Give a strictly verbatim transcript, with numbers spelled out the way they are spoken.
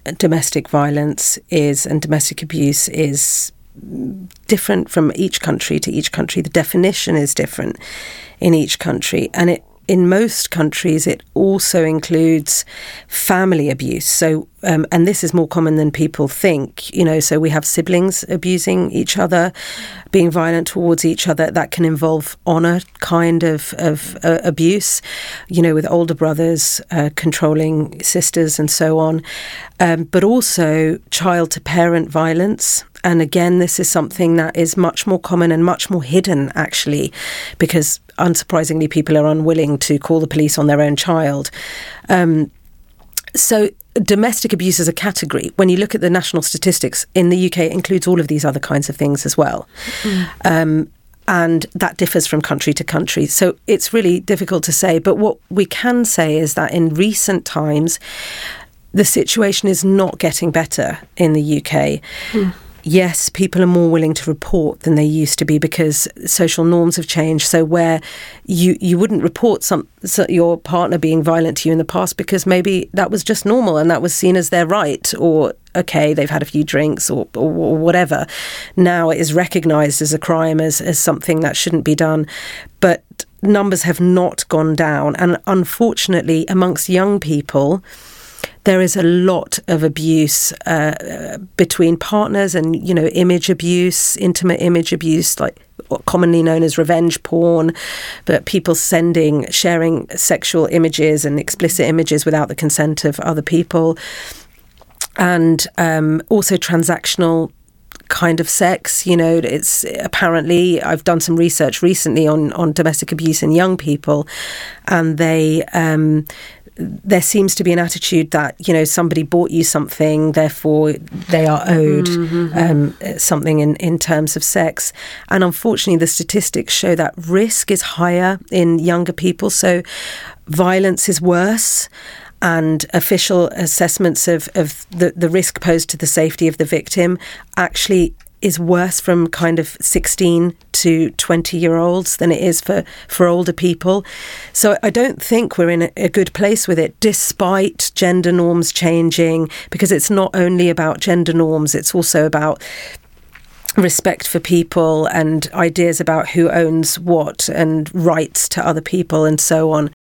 domestic violence is and domestic abuse is different from each country to each country. The definition is different in each country, and it in most countries, it also includes family abuse. So, um, and this is more common than people think, you know, so we have siblings abusing each other, being violent towards each other. That can involve honour kind of, of uh, abuse, you know, with older brothers uh, controlling sisters and so on. Um, but also child-to-parent violence. And again, this is something that is much more common and much more hidden, actually, because unsurprisingly, people are unwilling to call the police on their own child. Um, so domestic abuse as a category, when you look at the national statistics in the U K, it includes all of these other kinds of things as well. Mm. Um, and that differs from country to country. So it's really difficult to say. But what we can say is that in recent times, the situation is not getting better in the U K. Mm. Yes, people are more willing to report than they used to be because social norms have changed. So where you, you wouldn't report some so your partner being violent to you in the past because maybe that was just normal and that was seen as their right, or okay, they've had a few drinks or, or, or whatever. Now it is recognised as a crime, as, as something that shouldn't be done. But numbers have not gone down. And unfortunately, amongst young people, there is a lot of abuse uh, between partners and, you know, image abuse, intimate image abuse, like commonly known as revenge porn, but people sending, sharing sexual images and explicit images without the consent of other people. And um, also transactional kind of sex, you know, it's apparently, I've done some research recently on, on domestic abuse in young people, and they... Um, there seems to be an attitude that, you know, somebody bought you something, therefore they are owed mm-hmm. um, something in, in terms of sex. And unfortunately, the statistics show that risk is higher in younger people. So violence is worse. And official assessments of, of the, the risk posed to the safety of the victim actually is worse from kind of sixteen to twenty year olds than it is for, for older people. So I don't think we're in a, a good place with it, despite gender norms changing, because it's not only about gender norms, it's also about respect for people and ideas about who owns what and rights to other people and so on.